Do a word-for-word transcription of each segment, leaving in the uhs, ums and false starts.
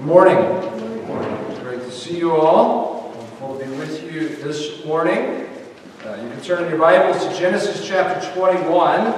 Good morning. Good morning. It's great to see you all. Wonderful to be with you this morning. Uh, you can turn in your Bibles to Genesis chapter twenty-one.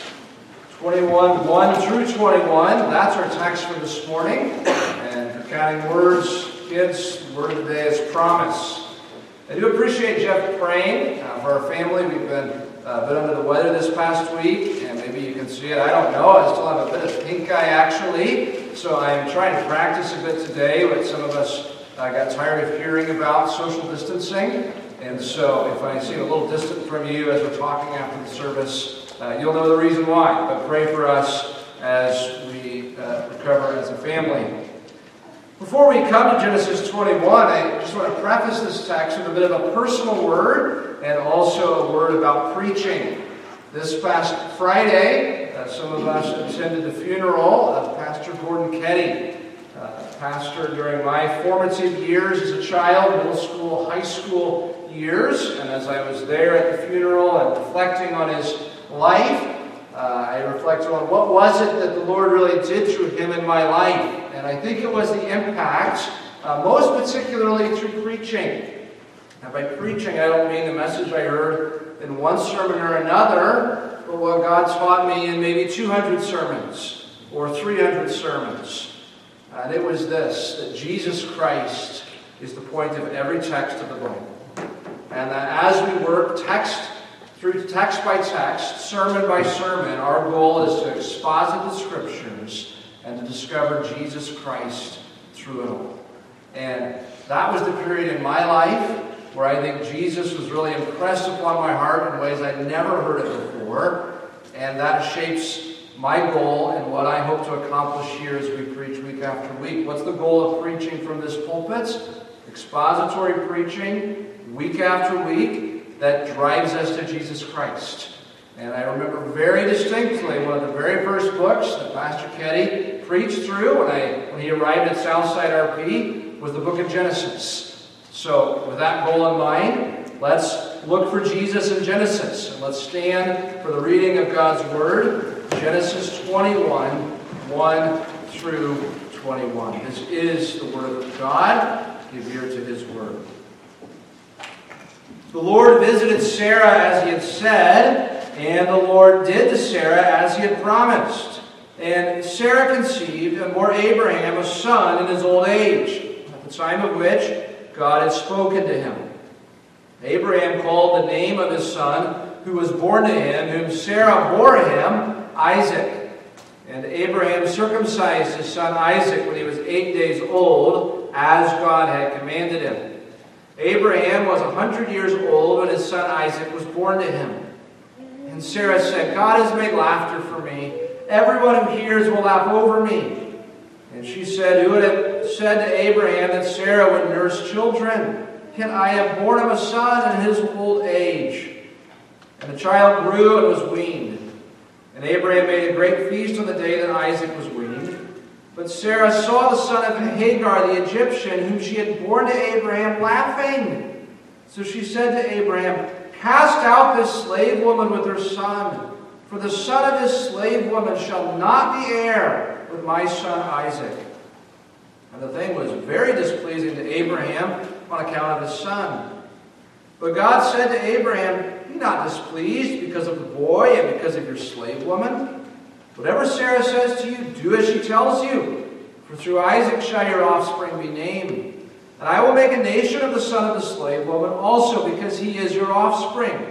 twenty-one, one through twenty-one. That's our text for this morning. And if you're counting words, kids, the word of the day is promise. I do appreciate Jeff praying uh, for our family. We've been uh, a bit under the weather this past week, and maybe you can see it. I don't know. I still have a bit of pink eye, actually. So I'm trying to practice a bit today, what some of us uh, got tired of hearing about, social distancing. And so if I seem a little distant from you as we're talking after the service, uh, you'll know the reason why. But pray for us as we uh, recover as a family. Before we come to Genesis twenty-one, I just want to preface this text with a bit of a personal word and also a word about preaching. This past Friday, uh, some of us attended the funeral of Pastor Gordon Ketty, uh, pastor during my formative years as a child, middle school, high school years. And as I was there at the funeral and reflecting on his life, uh, I reflected on what was it that the Lord really did through him in my life. And I think it was the impact, uh, most particularly through preaching. And by preaching, I don't mean the message I heard in one sermon or another, but what God taught me in maybe two hundred sermons or three hundred sermons. And it was this, that Jesus Christ is the point of every text of the Bible. And that as we work text through text by text, sermon by sermon, our goal is to exposit the Scriptures and to discover Jesus Christ through it all. And that was the period in my life where I think Jesus was really impressed upon my heart in ways I'd never heard it before. And that shapes my goal and what I hope to accomplish here as we preach week after week. What's the goal of preaching from this pulpit? Expository preaching, week after week, that drives us to Jesus Christ. And I remember very distinctly one of the very first books that Pastor Ketty preached through when, I, when he arrived at Southside R P was the book of Genesis. So, with that goal in mind, let's look for Jesus in Genesis. And let's stand for the reading of God's Word, Genesis twenty-one, one through twenty-one. This is the Word of God. Give ear to His Word. The Lord visited Sarah as He had said, and the Lord did to Sarah as He had promised. And Sarah conceived and bore Abraham a son in his old age, at the time of which God had spoken to him. Abraham called the name of his son, who was born to him, whom Sarah bore him, Isaac. And Abraham circumcised his son Isaac when he was eight days old, as God had commanded him. Abraham was a hundred years old when his son Isaac was born to him. And Sarah said, God has made laughter for me. Everyone who hears will laugh over me. And she said, who would have said to Abraham that Sarah would nurse children? Yet I have borne him a son in his old age. And the child grew and was weaned. And Abraham made a great feast on the day that Isaac was weaned. But Sarah saw the son of Hagar, the Egyptian, whom she had borne to Abraham, laughing. So she said to Abraham, cast out this slave woman with her son, for the son of this slave woman shall not be heir with my son Isaac. And the thing was very displeasing to Abraham on account of his son. But God said to Abraham, be not displeased because of the boy and because of your slave woman. Whatever Sarah says to you, do as she tells you. For through Isaac shall your offspring be named. And I will make a nation of the son of the slave woman also, because he is your offspring.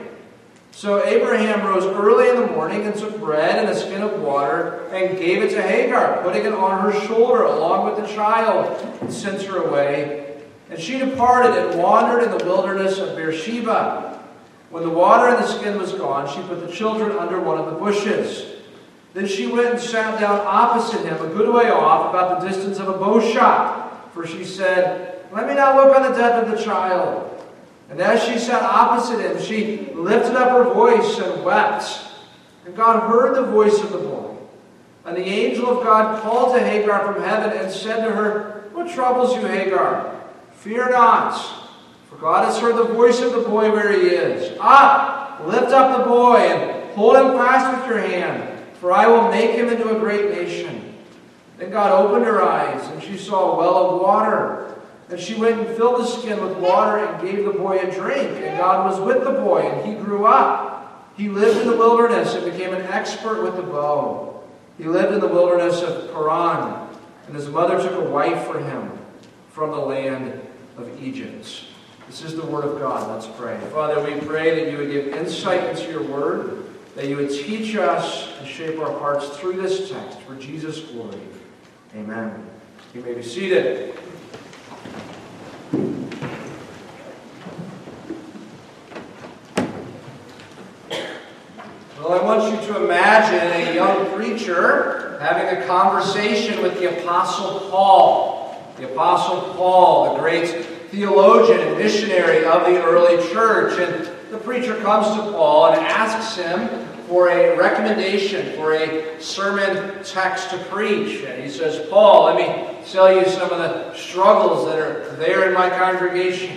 So Abraham rose early in the morning and took bread and a skin of water and gave it to Hagar, putting it on her shoulder along with the child, and sent her away. And she departed and wandered in the wilderness of Beersheba. When the water in the skin was gone, she put the children under one of the bushes. Then she went and sat down opposite him, a good way off, about the distance of a bow shot. For she said, let me now look on the death of the child. And as she sat opposite him, she lifted up her voice and wept. And God heard the voice of the boy. And the angel of God called to Hagar from heaven and said to her, what troubles you, Hagar? Fear not, for God has heard the voice of the boy where he is. Up, lift up the boy, and hold him fast with your hand, for I will make him into a great nation. Then God opened her eyes, and she saw a well of water. And she went and filled the skin with water and gave the boy a drink. And God was with the boy, and he grew up. He lived in the wilderness and became an expert with the bow. He lived in the wilderness of Paran, and his mother took a wife for him from the land of Egypt. This is the word of God. Let's pray. Father, we pray that you would give insight into your word, that you would teach us and shape our hearts through this text for Jesus' glory. Amen. You may be seated. Well, I want you to imagine a young preacher having a conversation with the Apostle Paul. The Apostle Paul, the great theologian and missionary of the early church. And the preacher comes to Paul and asks him for a recommendation, for a sermon text to preach. And he says, Paul, let me tell you some of the struggles that are there in my congregation.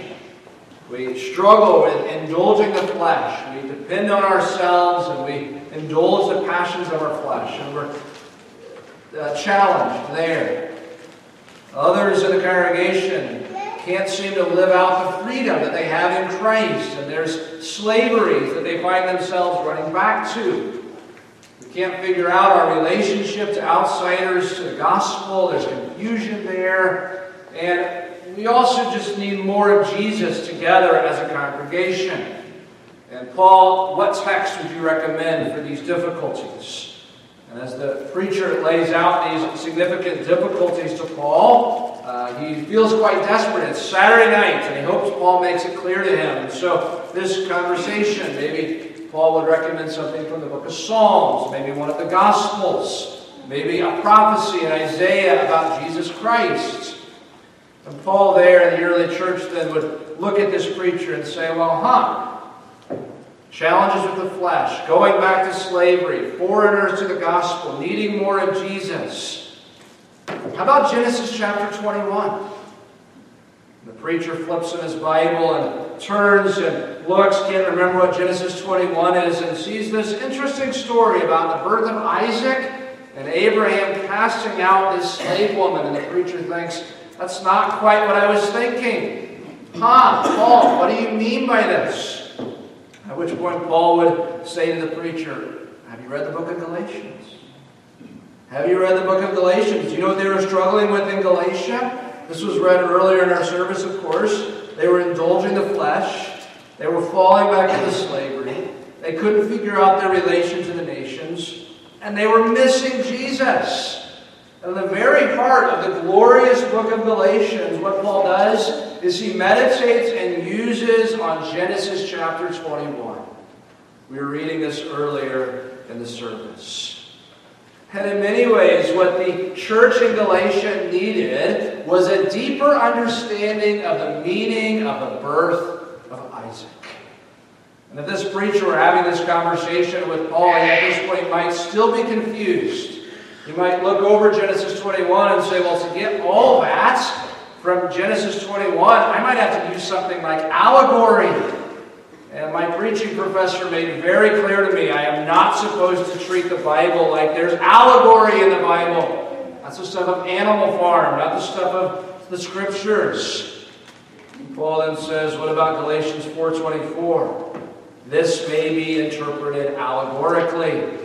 We struggle with indulging the flesh. We depend on ourselves and we indulge the passions of our flesh. And we're uh, challenged there. Others in the congregation can't seem to live out the freedom that they have in Christ. And there's slaveries that they find themselves running back to. We can't figure out our relationship to outsiders, to the gospel. There's confusion there. And we also just need more of Jesus together as a congregation. And Paul, what text would you recommend for these difficulties? And as the preacher lays out these significant difficulties to Paul, uh, he feels quite desperate. It's Saturday night, and he hopes Paul makes it clear to him. And so this conversation, maybe Paul would recommend something from the book of Psalms, maybe one of the Gospels, maybe a prophecy in Isaiah about Jesus Christ. And Paul there in the early church then would look at this preacher and say, well, huh, challenges with the flesh, going back to slavery, foreigners to the gospel, needing more of Jesus. How about Genesis chapter twenty-one? The preacher flips in his Bible and turns and looks, can't remember what Genesis twenty-one is, and sees this interesting story about the birth of Isaac and Abraham casting out this slave woman. And the preacher thinks, that's not quite what I was thinking. Huh, Paul, what do you mean by this? At which point Paul would say to the preacher, have you read the book of Galatians? Have you read the book of Galatians? Do you know what they were struggling with in Galatia? This was read earlier in our service, of course. They were indulging the flesh. They were falling back into slavery. They couldn't figure out their relation to the nations. And they were missing Jesus. And the very heart of the glorious book of Galatians, what Paul does is he meditates and uses on Genesis chapter twenty-one. We were reading this earlier in the service. And in many ways, what the church in Galatia needed was a deeper understanding of the meaning of the birth of Isaac. And if this preacher were having this conversation with Paul, he at this point might still be confused. He might look over Genesis twenty-one and say, well, to get all that from Genesis twenty-one, I might have to use something like allegory. And my preaching professor made it very clear to me, I am not supposed to treat the Bible like there's allegory in the Bible. That's the stuff of Animal Farm, not the stuff of the Scriptures. And Paul then says, what about Galatians four twenty-four? This may be interpreted allegorically.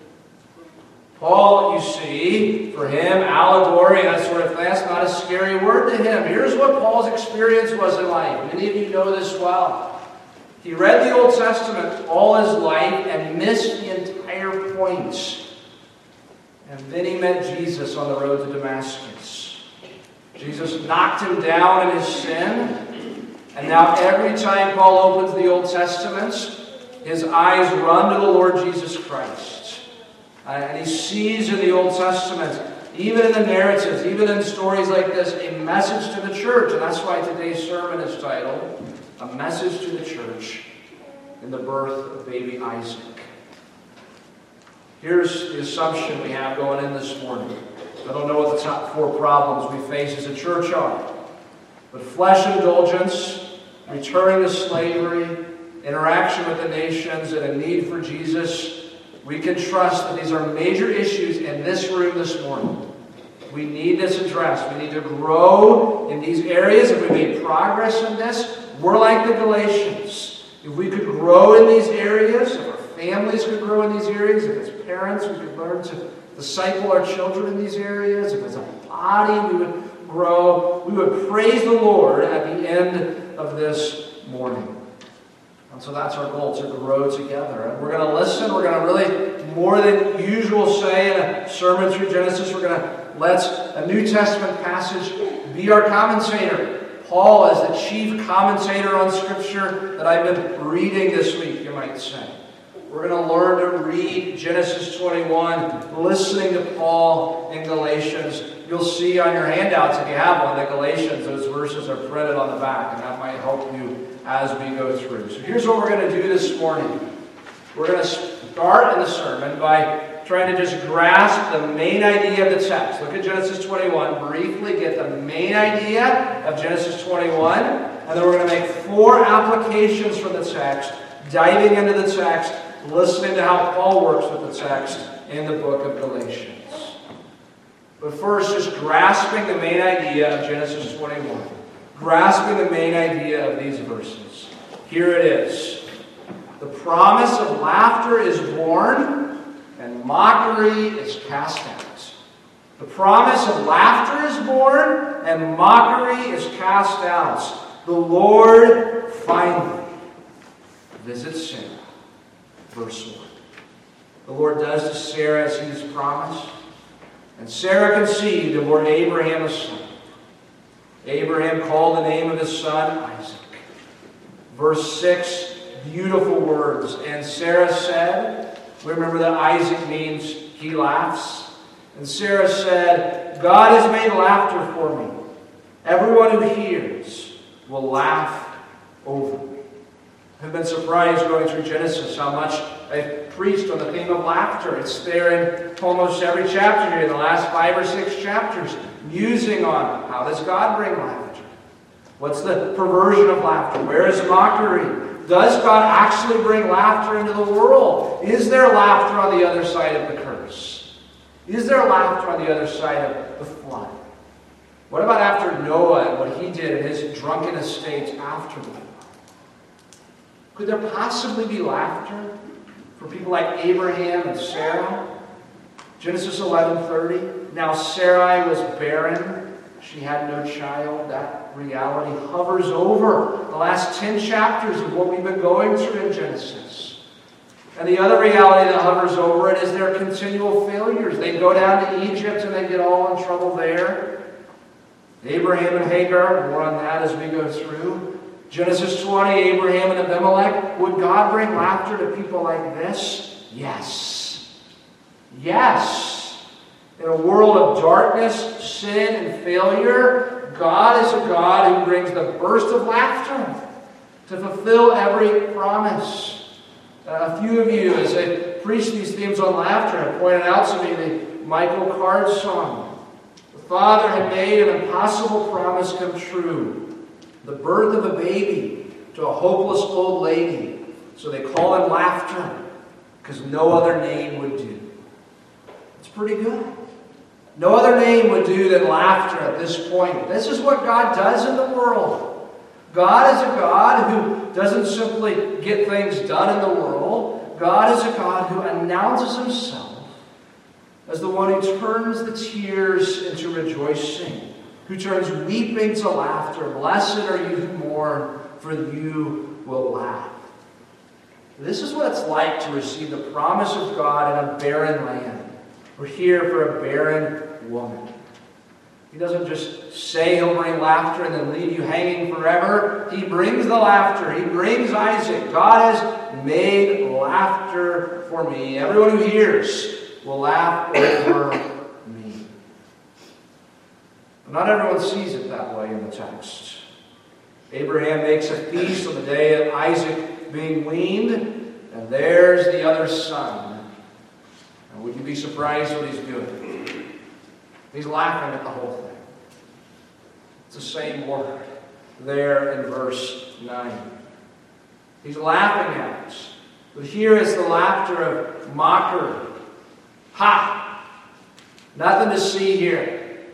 Paul, you see, for him, allegory and that sort of thing, that's not a scary word to him. Here's what Paul's experience was in life. Many of you know this well. He read the Old Testament all his life and missed the entire point. And then he met Jesus on the road to Damascus. Jesus knocked him down in his sin. And now every time Paul opens the Old Testament, his eyes run to the Lord Jesus Christ. Uh, and he sees in the Old Testament, even in the narratives, even in stories like this, a message to the church. And that's why today's sermon is titled, A Message to the Church in the Birth of Baby Isaac. Here's the assumption we have going in this morning. I don't know what the top four problems we face as a church are. But flesh indulgence, returning to slavery, interaction with the nations, and a need for Jesus, we can trust that these are major issues in this room this morning. We need this addressed. We need to grow in these areas. If we made progress in this, we're like the Galatians. If we could grow in these areas, if our families could grow in these areas, if as parents we could learn to disciple our children in these areas, if as a body we would grow, we would praise the Lord at the end of this morning. And so that's our goal, to grow together. And we're going to listen. We're going to really, more than usual, say in a sermon through Genesis, we're going to let a New Testament passage be our commentator. Paul is the chief commentator on Scripture that I've been reading this week, you might say. We're going to learn to read Genesis twenty-one, listening to Paul in Galatians. You'll see on your handouts, if you have one, that Galatians, those verses are printed on the back, and that might help you as we go through. So here's what we're going to do this morning. We're going to start in the sermon by trying to just grasp the main idea of the text. Look at Genesis twenty-one. Briefly get the main idea of Genesis twenty-one. And then we're going to make four applications from the text, diving into the text, listening to how Paul works with the text in the book of Galatians. But first, just grasping the main idea of Genesis twenty-one. Grasping the main idea of these verses. Here it is. The promise of laughter is born, and mockery is cast out. The promise of laughter is born, and mockery is cast out. The Lord finally visits Sarah. Verse one. The Lord does to Sarah as he has promised. And Sarah conceived and bore Abraham a son. Abraham called the name of his son Isaac. Verse six, beautiful words. And Sarah said, remember that Isaac means he laughs. And Sarah said, God has made laughter for me. Everyone who hears will laugh over me. I've been surprised going through Genesis how much I've preached on the theme of laughter. It's there in almost every chapter here, in the last five or six chapters, musing on how does God bring laughter? What's the perversion of laughter? Where is mockery? Does God actually bring laughter into the world? Is there laughter on the other side of the curse? Is there laughter on the other side of the flood? What about after Noah and what he did in his drunken estate after the flood? Could there possibly be laughter for people like Abraham and Sarah? Genesis eleven thirty. Now Sarai was barren. She had no child. That reality hovers over the last ten chapters of what we've been going through in Genesis. And the other reality that hovers over it is their continual failures. They go down to Egypt and they get all in trouble there. Abraham and Hagar, more on that as we go through. Genesis twenty, Abraham and Abimelech. Would God bring laughter to people like this? Yes. Yes. In a world of darkness, sin, and failure, God is a God who brings the burst of laughter to fulfill every promise. Uh, a few of you, as I preach these themes on laughter, have pointed out to me the Michael Card song. The Father had made an impossible promise come true. The birth of a baby to a hopeless old lady. So they call him Laughter, because no other name would do. It's pretty good. No other name would do than laughter at this point. This is what God does in the world. God is a God who doesn't simply get things done in the world. God is a God who announces himself as the one who turns the tears into rejoicing, who turns weeping to laughter. Blessed are you who mourn, for you will laugh. This is what it's like to receive the promise of God in a barren land. We're here for a barren woman. He doesn't just say he'll bring laughter and then leave you hanging forever. He brings the laughter. He brings Isaac. God has made laughter for me. Everyone who hears will laugh over me. Not everyone sees it that way in the text. Abraham makes a feast on the day of Isaac being weaned, and there's the other son. And would you be surprised what he's doing? He's laughing at the whole thing. It's the same word there in verse nine. He's laughing at us. But here is the laughter of mockery. Ha! Nothing to see here.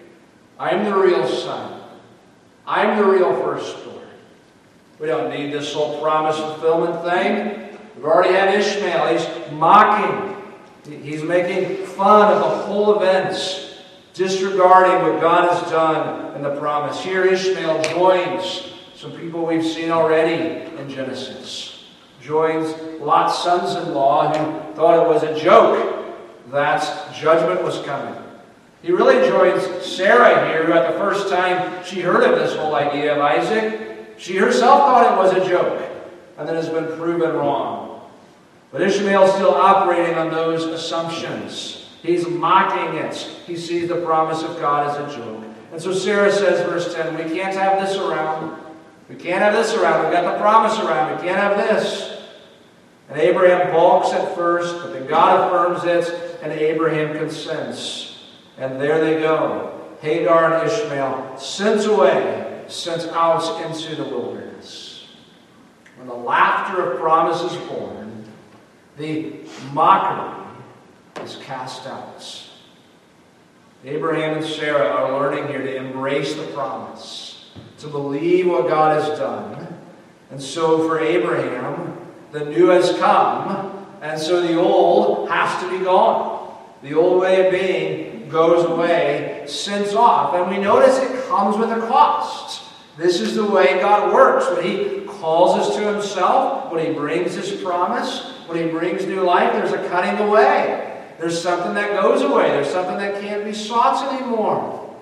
I'm the real son. I'm the real firstborn. We don't need this whole promise fulfillment thing. We've already had Ishmael. He's mocking. He's making fun of the whole events, disregarding what God has done in the promise. Here Ishmael joins some people we've seen already in Genesis. Joins Lot's sons-in-law who thought it was a joke that judgment was coming. He really joins Sarah here, who at the first time she heard of this whole idea of Isaac, she herself thought it was a joke, and then has been proven wrong. But Ishmael's still operating on those assumptions. He's mocking it. He sees the promise of God as a joke. And so Sarah says, verse ten, we can't have this around. We can't have this around. We've got the promise around. We can't have this. And Abraham balks at first, but then God affirms it, and Abraham consents. And there they go. Hagar and Ishmael sent away, sent out into the wilderness. When the laughter of promise is born, the mockery is cast out. Abraham and Sarah are learning here to embrace the promise, to believe what God has done. And so for Abraham, the new has come, and so the old has to be gone. The old way of being goes away, sins off. And we notice it comes with a cost. This is the way God works. When He calls us to Himself, when He brings His promise, when He brings new life, there's a cutting away. There's something that goes away. There's something that can't be sought anymore.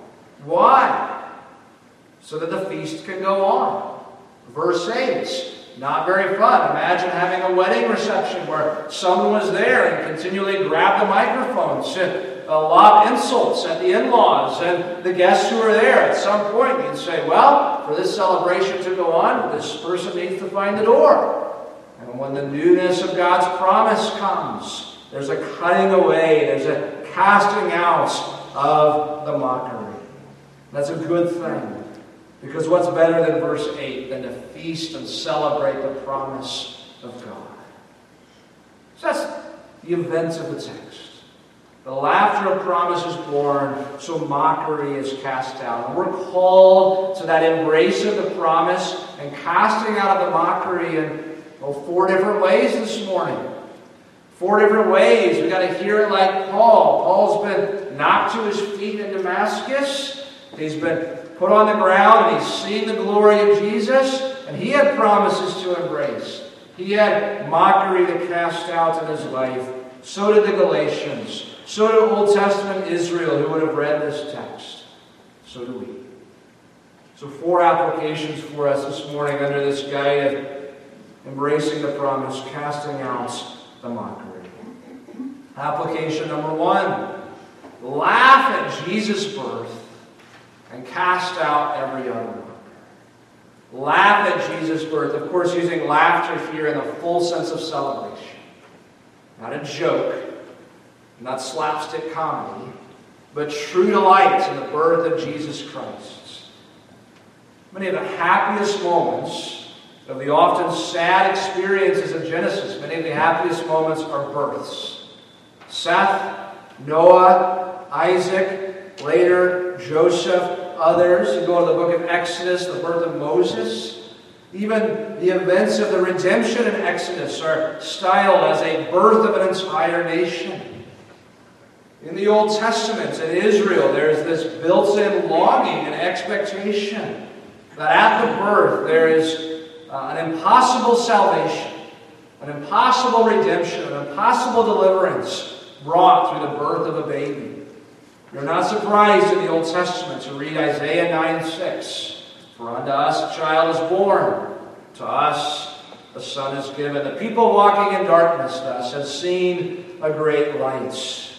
Why? So that the feast can go on. Verse eight. Not very fun. Imagine having a wedding reception where someone was there and continually grabbed the microphone, said a lot of insults at the in-laws and the guests who were there. At some point, you'd say, well, for this celebration to go on, this person needs to find the door. And when the newness of God's promise comes, there's a cutting away, there's a casting out of the mockery. That's a good thing. Because what's better than verse eight than to feast and celebrate the promise of God? So that's the events of the text. The laughter of promise is born, so mockery is cast out. And we're called to that embrace of the promise and casting out of the mockery in well, four different ways this morning. Four different ways. We've got to hear it like Paul. Paul's been knocked to his feet in Damascus. He's been put on the ground, and he's seen the glory of Jesus, and he had promises to embrace. He had mockery to cast out in his life. So did the Galatians. So did Old Testament Israel, who would have read this text. So do we. So four applications for us this morning under this guide of embracing the promise, casting out the mockery. Application number one, laugh at Jesus' birth and cast out every other one. Laugh at Jesus' birth. Of course, using laughter here in the full sense of celebration. Not a joke, not slapstick comedy, but true delight in the birth of Jesus Christ. Many of the happiest moments of the often sad experiences of Genesis, many of the happiest moments are births. Seth, Noah, Isaac, later Joseph, others. You go to the book of Exodus, the birth of Moses. Even the events of the redemption in Exodus are styled as a birth of an entire nation. In the Old Testament, in Israel, there's this built-in longing and expectation that at the birth there is uh, an impossible salvation, an impossible redemption, an impossible deliverance brought through the birth of a baby. You're not surprised in the Old Testament to read Isaiah nine six. For unto us a child is born, to us a son is given. The people walking in darkness thus have seen a great light.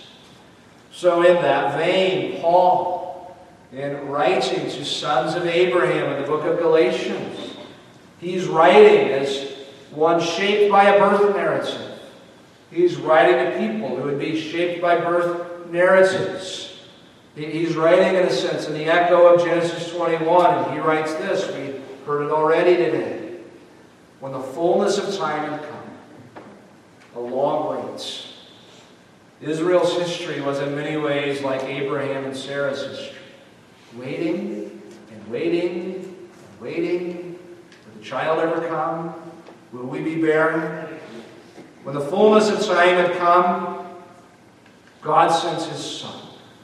So in that vein, Paul, in writing to sons of Abraham in the book of Galatians, he's writing as one shaped by a birth narrative. He's writing to people who would be shaped by birth narratives. He's writing, in a sense, in the echo of Genesis twenty-one, and he writes this. We heard it already today. When the fullness of time had come, a long wait. Israel's history was in many ways like Abraham and Sarah's history. waiting and waiting and waiting. Will the child ever come? Will we be barren? When the fullness of time had come, God sent his Son,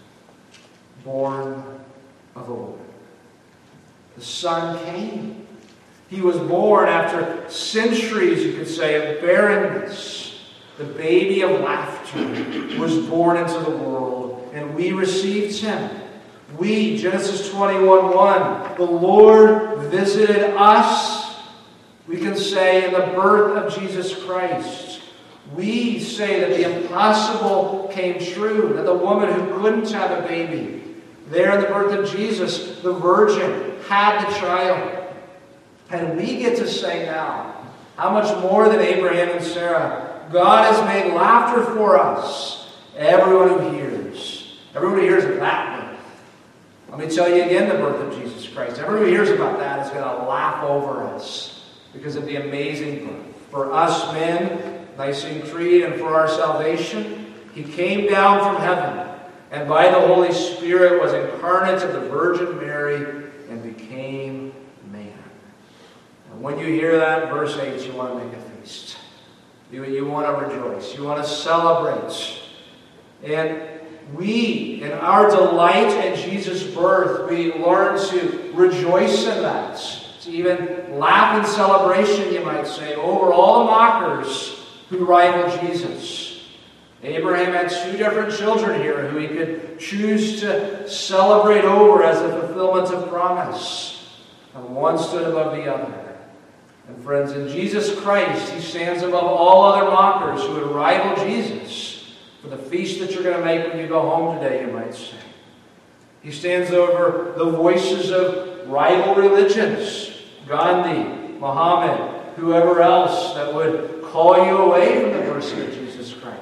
born of a woman. The Son came. He was born after centuries, you could say, of barrenness. The baby of laughter was born into the world, and we received him. We, Genesis twenty-one one, the Lord visited us. We can say in the birth of Jesus Christ. We say that the impossible came true, that the woman who couldn't have a baby, there in the birth of Jesus, the virgin had the child. And we get to say now, how much more than Abraham and Sarah, God has made laughter for us. Everyone who hears, everyone who hears of that birth. Let me tell you again the birth of Jesus Christ. Everyone who hears about that is going to laugh over us because of the amazing birth. For us men, Nicene Creed, and for our salvation, he came down from heaven and by the Holy Spirit was incarnate of the Virgin Mary and became man. And when you hear that, verse eight, you want to make a feast. You, you want to rejoice. You want to celebrate. And we, in our delight in Jesus' birth, we learn to rejoice in that. To even laugh in celebration, you might say, over all the mockers who rival Jesus. Abraham had two different children here who he could choose to celebrate over as a fulfillment of promise. And one stood above the other. And friends, in Jesus Christ, he stands above all other mockers who would rival Jesus for the feast that you're going to make when you go home today, you might say. He stands over the voices of rival religions, Gandhi, Muhammad, whoever else that would call you away from the person of Jesus Christ.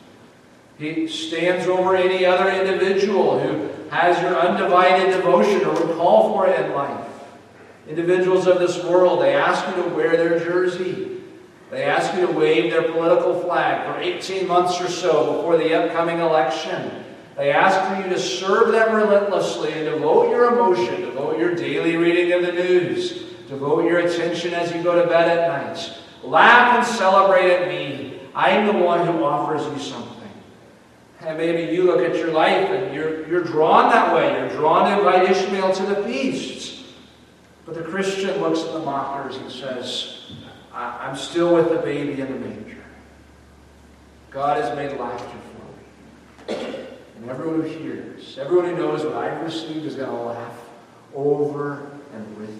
He stands over any other individual who has your undivided devotion or would call for it in life. Individuals of this world, they ask you to wear their jersey. They ask you to wave their political flag for eighteen months or so before the upcoming election. They ask for you to serve them relentlessly and devote your emotion, devote your daily reading of the news, devote your attention as you go to bed at night. Laugh and celebrate at me. I am the one who offers you something. And maybe you look at your life and you're, you're drawn that way. You're drawn to invite Ishmael to the feasts. But the Christian looks at the mockers and says, I'm still with the baby in the manger. God has made laughter for me. And everyone who hears, everyone who knows what I've received is going to laugh over and with me.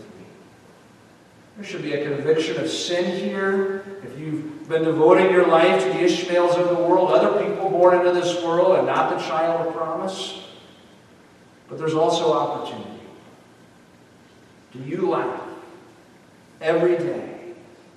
There should be a conviction of sin here. If you've been devoting your life to the Ishmaels of the world, other people born into this world and not the child of promise. But there's also opportunity. Do you laugh every day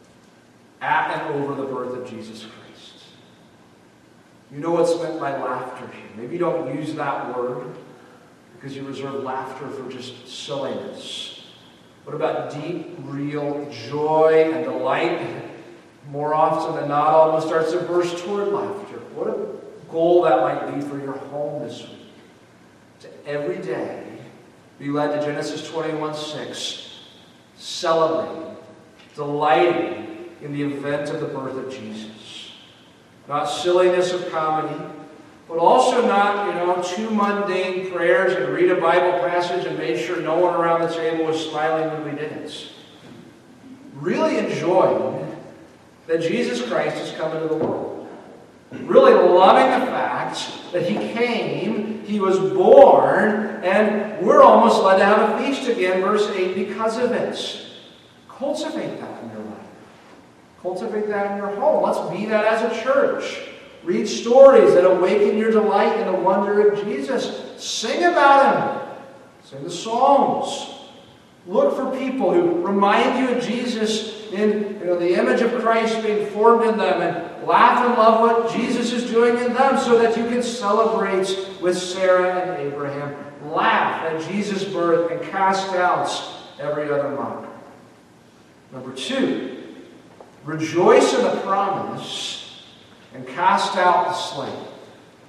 at and over the birth of Jesus Christ? You know what's meant by laughter here. Maybe you don't use that word because you reserve laughter for just silliness. What about deep, real joy and delight? More often than not, almost starts to burst toward laughter. What a goal that might be for your home this week. To every day be led to Genesis twenty-one six, celebrating, delighting in the event of the birth of Jesus. Not silliness of comedy, but also not, you know, too mundane prayers and read a Bible passage and make sure no one around the table was smiling when we did it. Really enjoying that Jesus Christ has come into the world. Really loving the fact that he came, he was born, and we're almost led to have a feast again, verse eight, because of it. Cultivate that in your life. Cultivate that in your home. Let's be that as a church. Read stories that awaken your delight in the wonder of Jesus. Sing about him. Sing the Psalms. Look for people who remind you of Jesus in, you know, the image of Christ being formed in them, and laugh and love what Jesus is doing in them so that you can celebrate with Sarah and Abraham. Laugh at Jesus' birth and cast out every other mocker. Number two, rejoice in the promise and cast out the slave.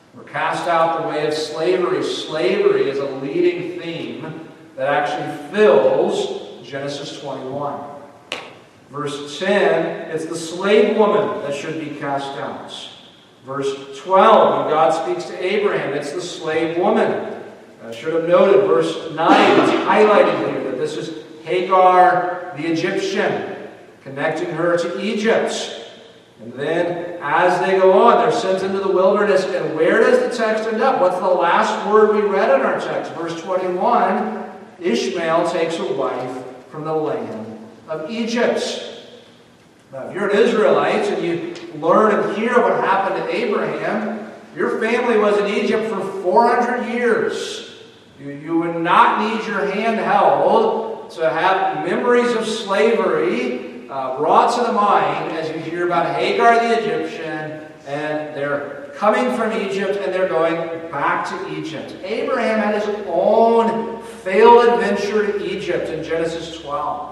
We're cast out the way of slavery. Slavery is a leading theme that actually fills Genesis twenty-one. Verse ten, it's the slave woman that should be cast out. Verse twelve, when God speaks to Abraham, it's the slave woman. I should have noted verse nine, it's highlighted here that this is Hagar the Egyptian, connecting her to Egypt. And then, as they go on, they're sent into the wilderness. And where does the text end up? What's the last word we read in our text? Verse twenty-one, Ishmael takes a wife from the land of Egypt. Now, if you're an Israelite and you learn and hear what happened to Abraham, your family was in Egypt for four hundred years. You, you would not need your hand held to have memories of slavery Uh, brought to the mind as you hear about Hagar the Egyptian, and they're coming from Egypt and they're going back to Egypt. Abraham had his own failed adventure to Egypt in Genesis twelve.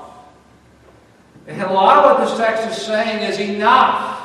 And a lot of what this text is saying is enough.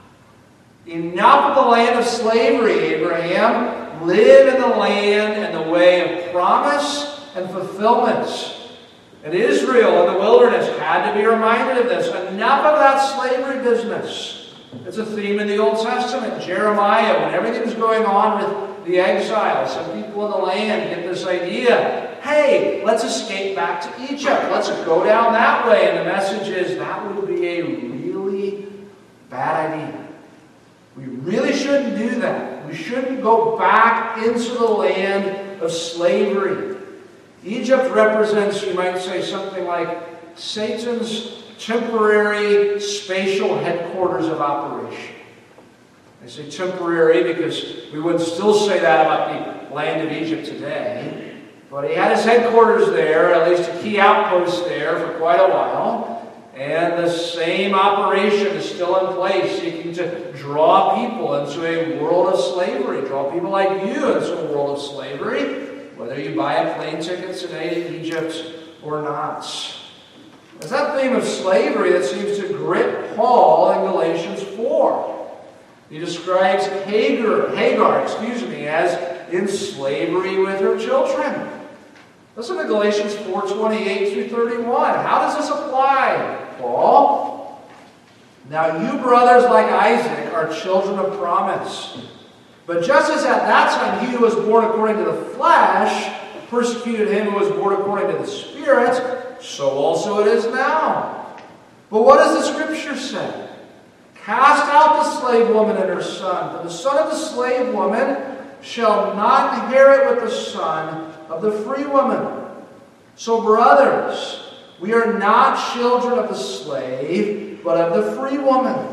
Enough of the land of slavery, Abraham. Live in the land and the way of promise and fulfillment. And Israel in the wilderness had to be reminded of this. Enough of that slavery business. It's a theme in the Old Testament. Jeremiah, when everything's going on with the exile, some people in the land get this idea, hey, let's escape back to Egypt. Let's go down that way. And the message is that would be a really bad idea. We really shouldn't do that. We shouldn't go back into the land of slavery. Egypt represents, you might say, something like Satan's temporary spatial headquarters of operation. I say temporary because we wouldn't still say that about the land of Egypt today. But he had his headquarters there, at least a key outpost there for quite a while. And the same operation is still in place, seeking to draw people into a world of slavery, draw people like you into a world of slavery, whether you buy a plane ticket today to Egypt or not. It's that theme of slavery that seems to grip Paul in Galatians four. He describes Hagar, Hagar, excuse me, as in slavery with her children. Listen to Galatians four, twenty-eight through thirty-one. How does this apply, Paul? Now you brothers like Isaac are children of promise. But just as at that time he who was born according to the flesh persecuted him who was born according to the Spirit, so also it is now. But what does the Scripture say? Cast out the slave woman and her son, for the son of the slave woman shall not inherit with the son of the free woman. So brothers, we are not children of the slave, but of the free woman.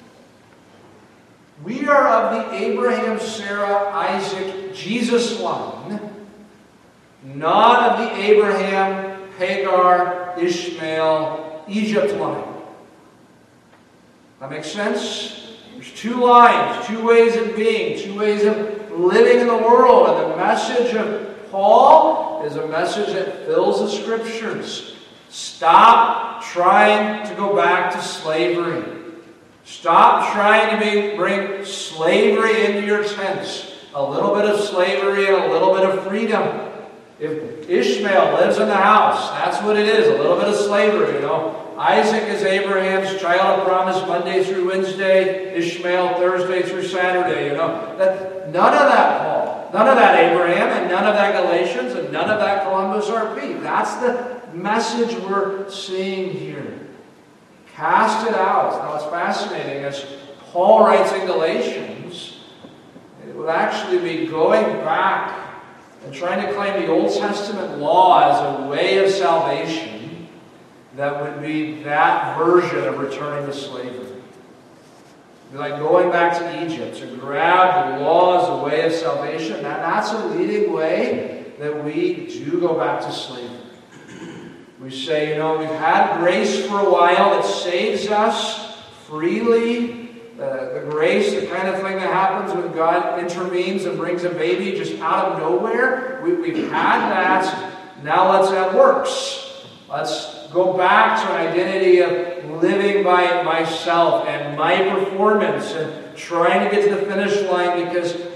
We are of the Abraham, Sarah, Isaac, Jesus line, not of the Abraham, Hagar, Ishmael, Egypt line. That makes sense? There's two lines, two ways of being, two ways of living in the world. And the message of Paul is a message that fills the Scriptures. Stop trying to go back to slavery. Stop trying to be, bring slavery into your tents. A little bit of slavery and a little bit of freedom. If Ishmael lives in the house, that's what it is, a little bit of slavery, you know. Isaac is Abraham's child of promise Monday through Wednesday, Ishmael Thursday through Saturday, you know. That, none of that, Paul. None of that, Abraham, and none of that, Galatians, and none of that, Columbus R P. That's the message we're seeing here. Cast it out. Now, it's fascinating. As Paul writes in Galatians, it would actually be going back and trying to claim the Old Testament law as a way of salvation that would be that version of returning to slavery. It would be like going back to Egypt to grab the law as a way of salvation. That, that's a leading way that we do go back to slavery. We say, you know, we've had grace for a while that saves us freely. Uh, the grace, the kind of thing that happens when God intervenes and brings a baby just out of nowhere. We, we've had that. Now let's have works. Let's go back to an identity of living by myself and my performance and trying to get to the finish line because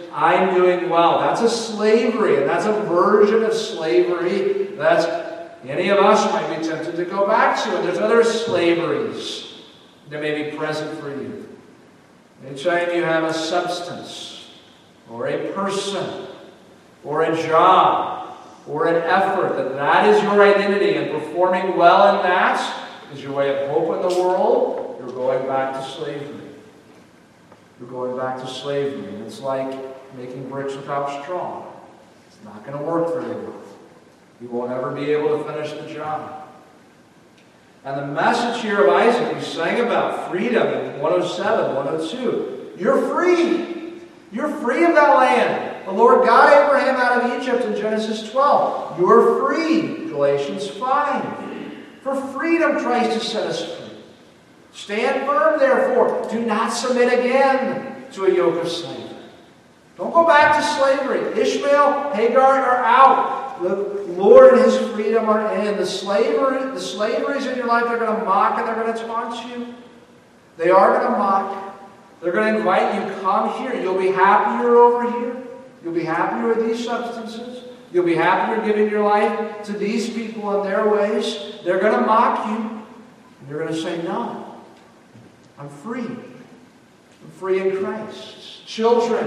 I'm doing well. That's a slavery, and that's a version of slavery that any of us might be tempted to go back to. And there's other slaveries that may be present for you. Anytime you have a substance, or a person, or a job, or an effort, that that is your identity, and performing well in that is your way of hope in the world, you're going back to slavery. You're going back to slavery. And it's like making bricks without straw. It's not going to work very well. You won't ever be able to finish the job. And the message here of Isaac, we sang about freedom in one oh seven, one oh two. You're free. You're free of that land. The Lord got Abraham out of Egypt in Genesis twelve. You're free. Galatians five. For freedom Christ has set us free. Stand firm, therefore. Do not submit again to a yoke of slavery. Don't go back to slavery. Ishmael, Hagar are out. The Lord and His freedom are in. The slavery, the slaveries in your life, they're going to mock and they're going to taunt you. They are going to mock. They're going to invite you, come here. You'll be happier over here. You'll be happier with these substances. You'll be happier giving your life to these people in their ways. They're going to mock you. And you're going to say, no. I'm free. I'm free in Christ. Children,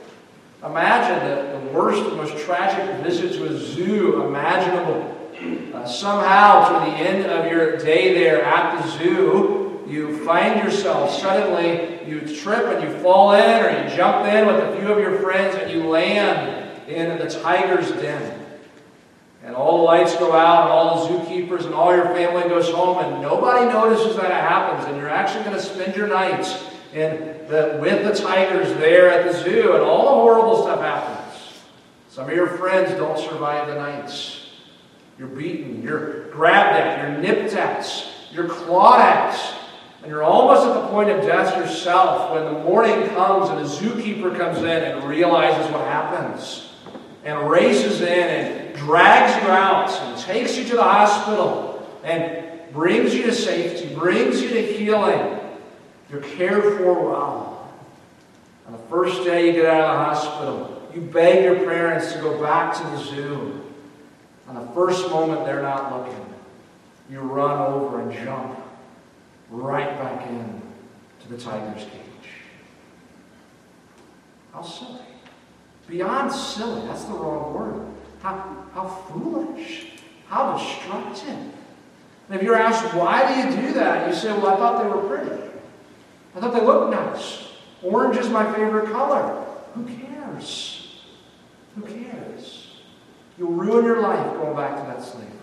imagine the, the worst, the most tragic visit to a zoo imaginable. Uh, somehow, to the end of your day there at the zoo, you find yourself suddenly, you trip and you fall in, or you jump in with a few of your friends and you land in the tiger's den. And all the lights go out, and all the zookeepers and all your family goes home, and nobody notices that it happens. And you're actually going to spend your nights in the, with the tigers there at the zoo, and all the horrible stuff happens. Some of your friends don't survive the nights. You're beaten, you're grabbed at, you're nipped at, you're clawed at, and you're almost at the point of death yourself when the morning comes and a zookeeper comes in and realizes what happens, and races in and drags you out and takes you to the hospital and brings you to safety, brings you to healing. You're cared for well. On the first day you get out of the hospital, you beg your parents to go back to the zoo. On the first moment they're not looking, you run over and jump right back in to the tiger's cage. How silly. Beyond silly, that's the wrong word. How, how foolish. How destructive. And if you're asked, why do you do that? You say, well, I thought they were pretty. I thought they looked nice. Orange is my favorite color. Who cares? Who cares? You'll ruin your life going back to that slavery.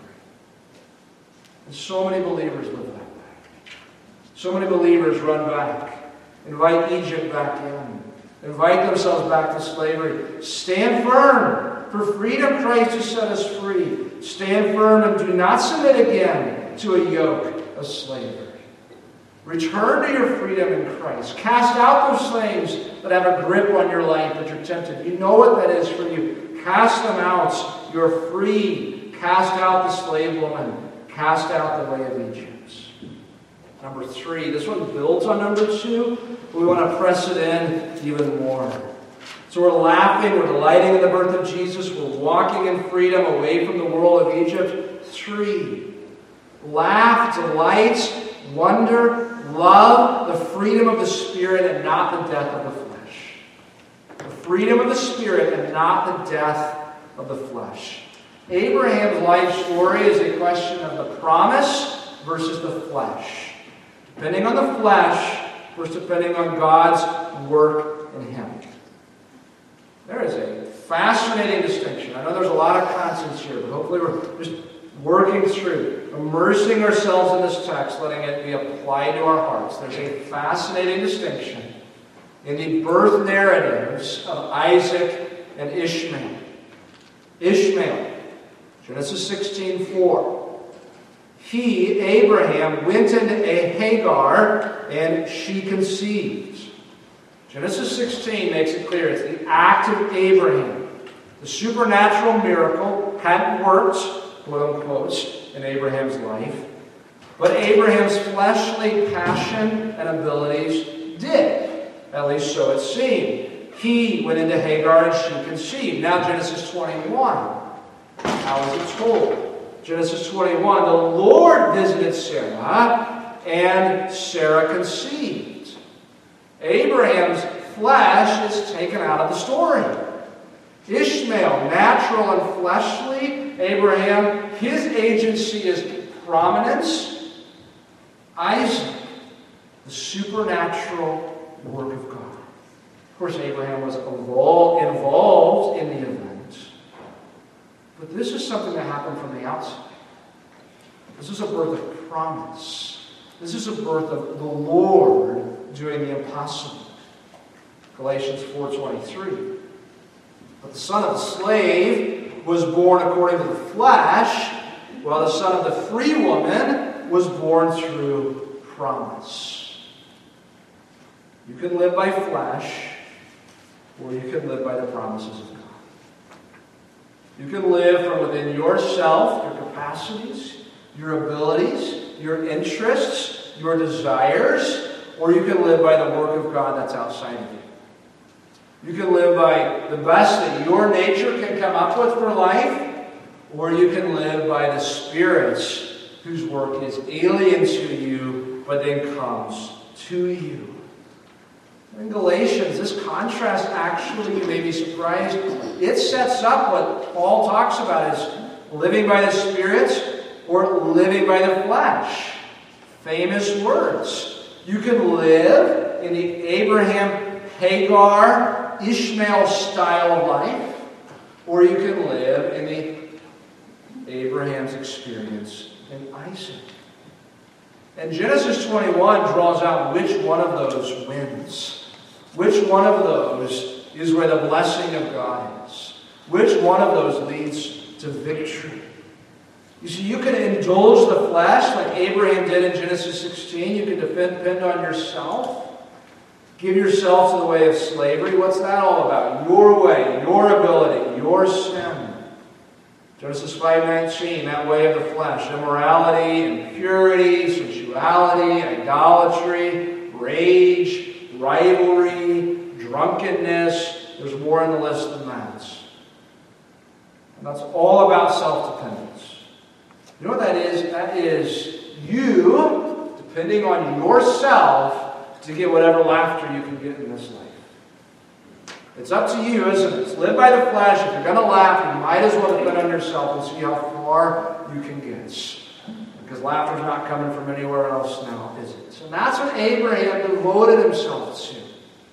And so many believers live that way. So many believers run back, invite Egypt back in, invite themselves back to slavery. Stand firm, for freedom Christ has set us free. Stand firm and do not submit again to a yoke of slavery. Return to your freedom in Christ. Cast out those things that have a grip on your life that you're tempted. You know what that is for you. Cast them out. You're free. Cast out the slave woman. Cast out the way of Egypt. Number three. This one builds on number two. We want to press it in even more. So we're laughing. We're delighting in the birth of Jesus. We're walking in freedom away from the world of Egypt. Three. Laugh, delight, wonder, love the freedom of the Spirit and not the death of the flesh. The freedom of the Spirit and not the death of the flesh. Abraham's life story is a question of the promise versus the flesh. Depending on the flesh versus depending on God's work in him. There is a fascinating distinction. I know there's a lot of concepts here, but hopefully we're just working through, immersing ourselves in this text, letting it be applied to our hearts. There's a fascinating distinction in the birth narratives of Isaac and Ishmael. Ishmael, Genesis sixteen four. He, Abraham, went into a Hagar, and she conceived. Genesis sixteen makes it clear it's the act of Abraham. The supernatural miracle hadn't worked, quote unquote, in Abraham's life. But Abraham's fleshly passion and abilities did. At least so it seemed. he went into Hagar and she conceived. Now Genesis twenty-one. How is it told? Genesis twenty-one, the Lord visited Sarah, and Sarah conceived. Abraham's flesh is taken out of the story. Ishmael, natural and fleshly. Abraham, his agency is prominence. Isaac, the supernatural work of God. Of course, Abraham was involved in the event. But this is something that happened from the outside. This is a birth of promise. This is a birth of the Lord doing the impossible. Galatians four twenty-three. But the son of the slave was born according to the flesh, while the son of the free woman was born through promise. You can live by flesh, or you can live by the promises of God. You can live from within yourself, your capacities, your abilities, your interests, your desires, or you can live by the work of God that's outside of you. You can live by the best that your nature can come up with for life, or you can live by the Spirit's whose work is alien to you, but then comes to you. In Galatians, this contrast actually, you may be surprised, it sets up what Paul talks about as living by the Spirit or living by the flesh. Famous words. You can live in the Abraham, Hagar, Ishmael style of life, or you can live in the Abraham's experience in Isaac. And Genesis twenty-one draws out which one of those wins. Which one of those is where the blessing of God is. Which one of those leads to victory. You see, you can indulge the flesh like Abraham did in Genesis sixteen. You can depend on yourself. Give yourself to the way of slavery. What's that all about? Your way, your ability, your sin. Genesis five nineteen, that way of the flesh. Immorality, impurity, sensuality, idolatry, rage, rivalry, drunkenness. There's more on the list than that. And that's all about self-dependence. You know what that is? That is you depending on yourself to get whatever laughter you can get in this life. It's up to you, isn't it? It's live by the flesh. If you're going to laugh, you might as well depend on yourself and see how far you can get. Because laughter's not coming from anywhere else now, is it? And that's what Abraham devoted himself to.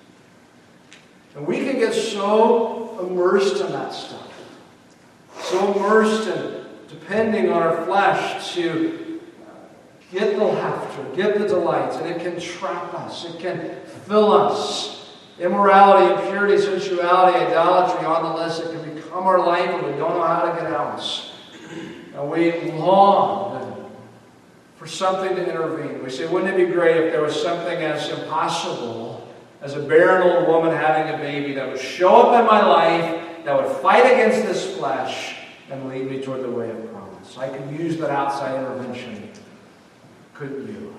And we can get so immersed in that stuff. So immersed in depending on our flesh to get the laughter, get the delights, and it can trap us. It can fill us. Immorality, impurity, sensuality, idolatry on the list. It can become our life and we don't know how to get out. And we long for something to intervene. We say, wouldn't it be great if there was something as impossible as a barren old woman having a baby that would show up in my life, that would fight against this flesh and lead me toward the way of promise. I could use that outside intervention. Couldn't you?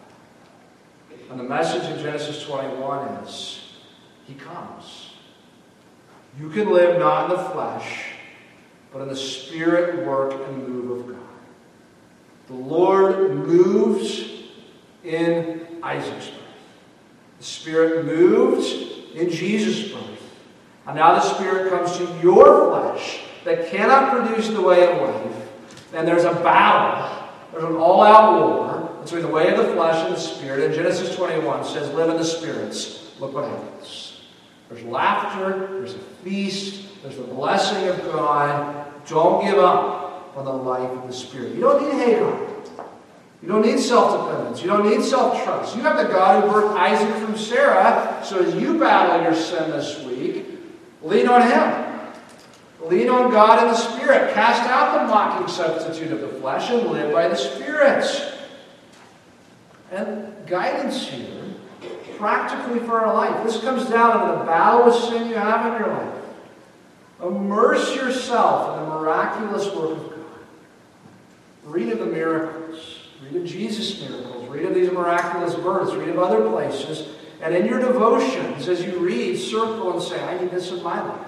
And the message in Genesis twenty-one is, He comes. You can live not in the flesh, but in the Spirit, work, and move of God. The Lord moves in Isaac's birth. The Spirit moved in Jesus' birth. And now the Spirit comes to your flesh that cannot produce the way of life. And there's a battle. There's an all-out war between the way of the flesh and the Spirit. And Genesis twenty-one says, live in the spirits. Look what happens. There's laughter. There's a feast. There's the blessing of God. Don't give up on the life of the Spirit. You don't need Hagar. You don't need self-dependence. You don't need self-trust. You have the God who birthed Isaac from Sarah. So as you battle your sin this week, lean on Him. Lean on God and the Spirit. Cast out the mocking substitute of the flesh and live by the Spirit. And guidance here, practically for our life. This comes down to the battle with sin you have in your life. Immerse yourself in the miraculous work of God. Read of the miracles. Read of Jesus' miracles. Read of these miraculous births. Read of other places. And in your devotions, as you read, circle and say, I need this in my life.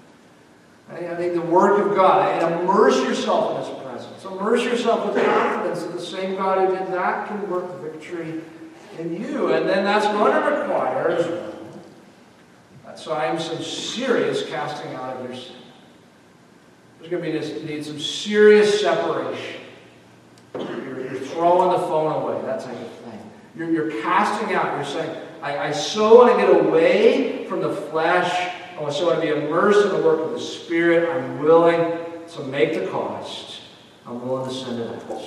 I need the work of God. And immerse yourself in His presence. Immerse yourself with confidence that the same God who did that can work victory in you. And then that's going to require, as well, at times, some serious casting out of your sin. There's going to be this, need some serious separation. You're, you're throwing the phone away, that type of thing. You're, you're casting out. You're saying, I, I so want to get away from the flesh. I so want to be immersed in the work of the Spirit. I'm willing to make the cost. I'm willing to send it out.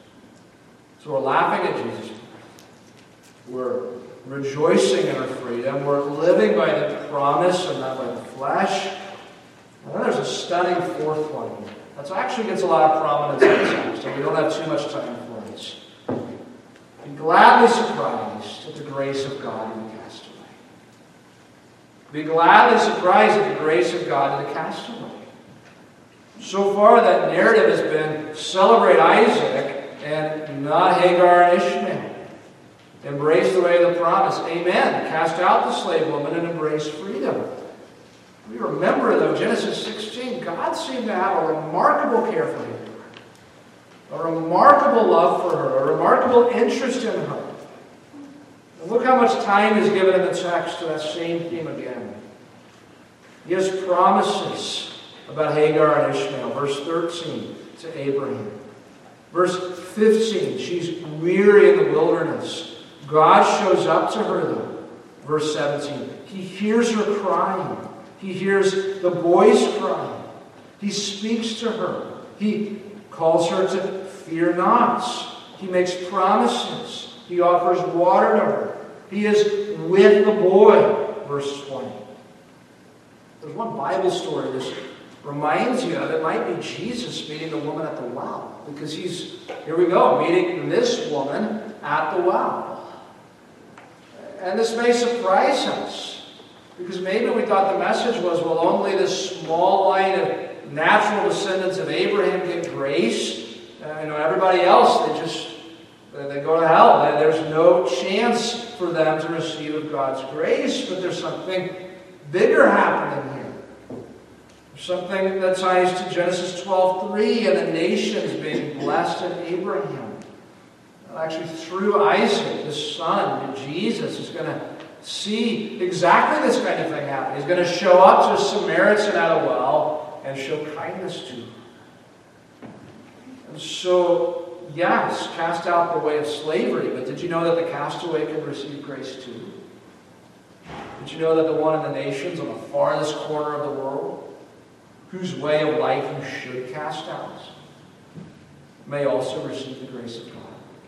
So we're laughing at Jesus. We're rejoicing in our freedom. We're living by the promise and not by the flesh. And then there's a stunning fourth one. That actually gets a lot of prominence in the text, and we don't have too much time for it. Be gladly surprised at the grace of God in the castaway. Be gladly surprised at the grace of God in the castaway. So far, that narrative has been celebrate Isaac and not Hagar and Ishmael. Embrace the way of the promise. Amen. Cast out the slave woman and embrace freedom. We remember, though, Genesis sixteen, God seemed to have a remarkable care for Hagar, a remarkable love for her, a remarkable interest in her. And look how much time is given in the text to that same theme again. He has promises about Hagar and Ishmael. Verse thirteen, to Abraham. Verse fifteen, she's weary in the wilderness. God shows up to her, though. Verse seventeen, He hears her crying. He hears the boys crying. He speaks to her. He calls her to fear not. He makes promises. He offers water to her. He is with the boy. Verse twenty. There's one Bible story this reminds you of. It might be Jesus meeting the woman at the well. Because he's, here we go, meeting this woman at the well. And this may surprise us. Because maybe we thought the message was, well, only this small line of natural descendants of Abraham get grace. Uh, you know, everybody else, they just, they go to hell. There's no chance for them to receive of God's grace. But there's something bigger happening here. There's something that ties to Genesis twelve three and the nations being blessed in Abraham. Actually, through Isaac, the son, Jesus is going to see exactly this kind of thing happen. He's going to show up to a Samaritan at a well and show kindness to her. And so, yes, cast out the way of slavery, but did you know that the castaway can receive grace too? Did you know that the one in the nations on the farthest corner of the world, whose way of life you should cast out, may also receive the grace of God?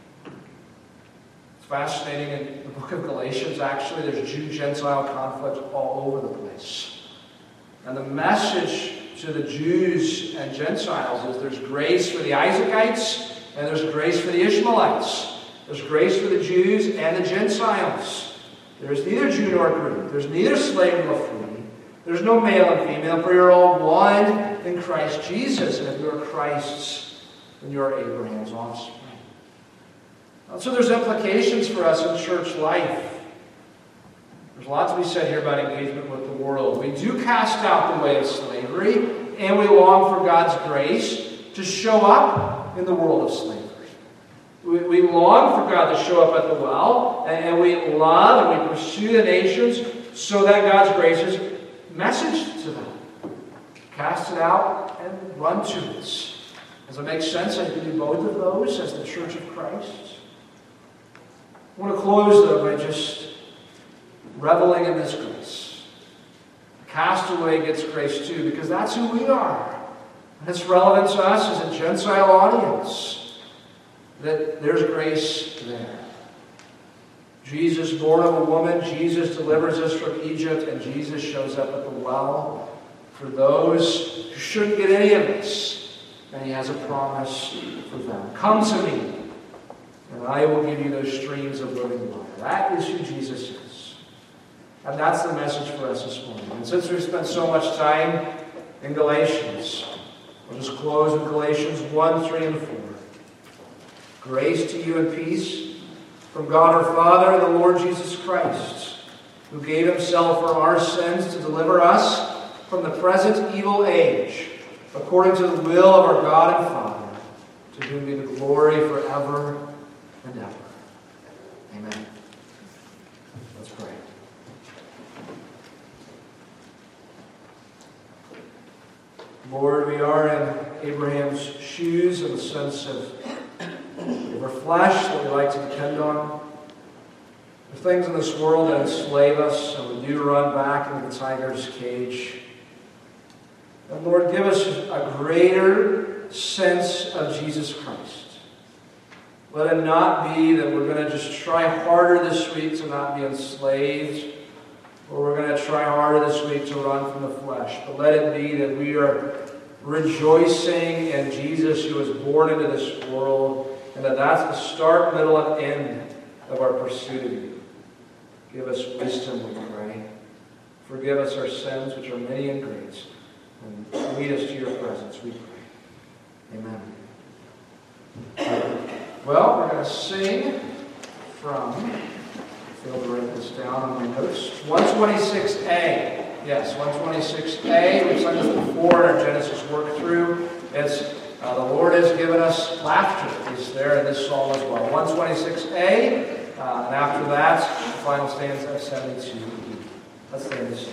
Fascinating, in the book of Galatians, actually, there's Jew-Gentile conflict all over the place. And the message to the Jews and Gentiles is there's grace for the Isaacites and there's grace for the Ishmaelites. There's grace for the Jews and the Gentiles. There's neither Jew nor Greek. There's neither slave nor free. There's no male and female, for you're all one in Christ Jesus. And if you're Christ's, then you're Abraham's offspring. So there's implications for us in church life. There's a lot to be said here about engagement with the world. We do cast out the way of slavery, and we long for God's grace to show up in the world of slavery. We, we long for God to show up at the well, and, and we love and we pursue the nations so that God's grace is message to them. Cast it out and run to it. Does it make sense? I can do both of those as the Church of Christ. I want to close, though, by just reveling in this grace. The castaway gets grace, too, because that's who we are. And it's relevant to us as a Gentile audience, that there's grace there. Jesus, born of a woman, Jesus delivers us from Egypt, and Jesus shows up at the well for those who shouldn't get any of this. And he has a promise for them. Come to me, and I will give you those streams of living water. That is who Jesus is. And that's the message for us this morning. And since we've spent so much time in Galatians, we'll just close with Galatians one, three, and four. Grace to you and peace from God our Father and the Lord Jesus Christ. who gave himself for our sins to deliver us from the present evil age, according to the will of our God and Father, to whom be the glory forever and ever. Amen. Let's pray. Lord, we are in Abraham's shoes in the sense of we have our flesh that we like to depend on. The things in this world that enslave us, and we do run back into the tiger's cage. And Lord, give us a greater sense of Jesus Christ. Let it not be that we're going to just try harder this week to not be enslaved, or we're going to try harder this week to run from the flesh. But let it be that we are rejoicing in Jesus who was born into this world, and that that's the start, middle, and end of our pursuit of you. Give us wisdom, we pray. Forgive us our sins, which are many and great, and lead us to your presence, we pray. Amen. Well, we're going to sing from, I failed to write this down on my notes, one twenty-six A. Yes, one twenty-six A. We've sung this before in our Genesis work through. It's uh, the Lord has given us laughter. Is there in this psalm as well. one twenty-six A. Uh, and after that, the final stanza of seventy-two E. Let's stand this song.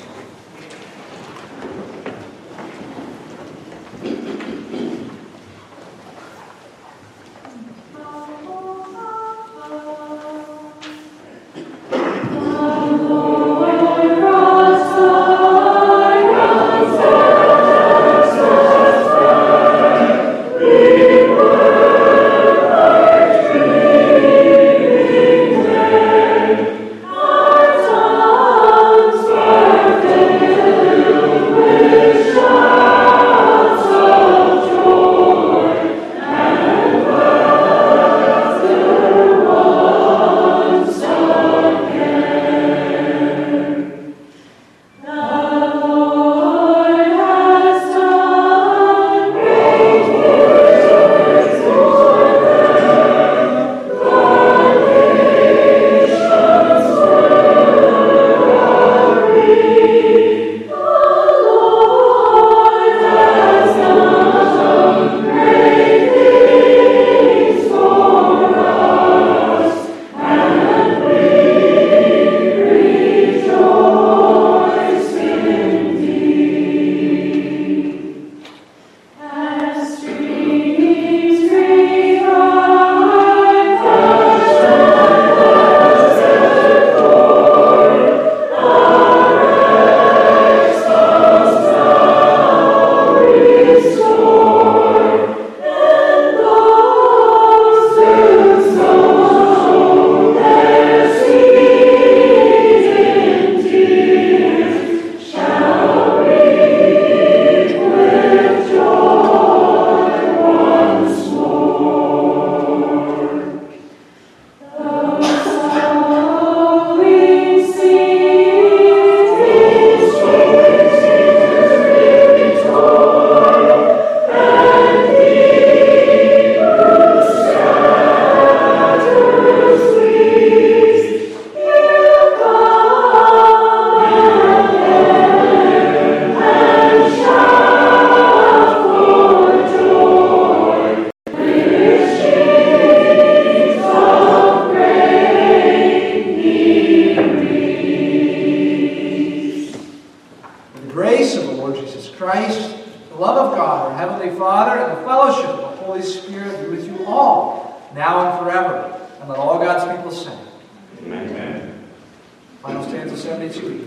Final stanza seventy-two.